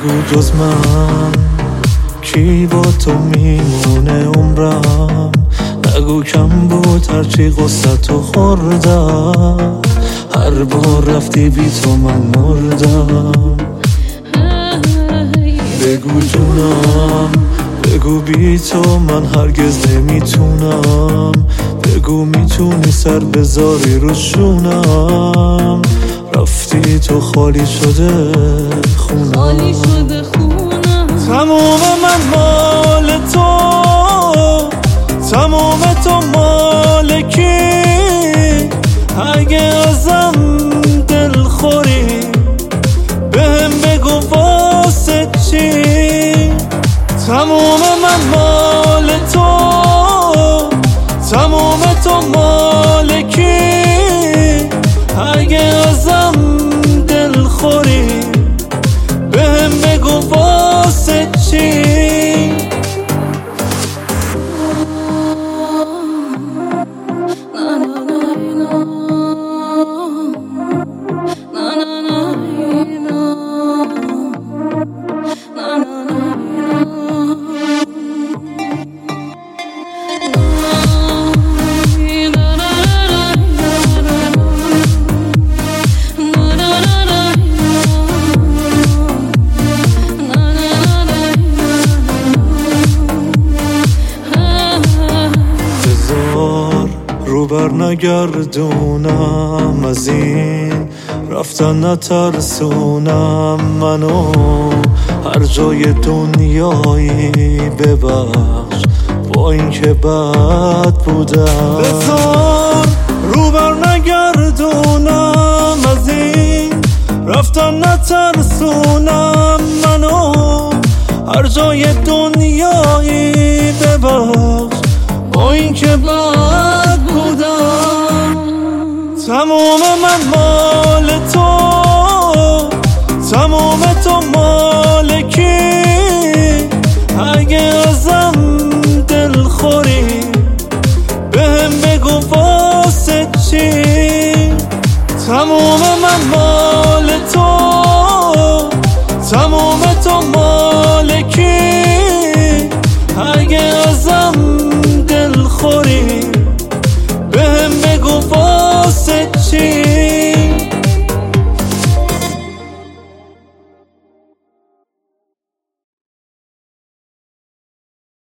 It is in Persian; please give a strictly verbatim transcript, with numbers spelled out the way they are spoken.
بگو جز من کی با تو میمونه عمرم، نگو کم بود هرچی قصتو خوردم، هر بار رفتی بی تو من مردم. بگو جونم بگو بی تو من هرگز نمیتونم، بگو میتونی سر بذاری رو شونم، رفتی تو خالی شده خونم، خالی شده خونم. تموم من مال تو، تموم تو مال کی، اگه ازم دل خوری بهم بگو واسه چی. تموم من مال تو، تموم تو مال کی، اگه ازم دل خوری بهم بگو واسه چی. رو بر نگردونم از این رفتن، نترسونم منو هر جای دنیایی ببخش با این که بد بودم. بذار رو بر نگردونم از این رفتن، نترسونم منو هر جای دنیایی ببخش با این که بد بودم. تموم من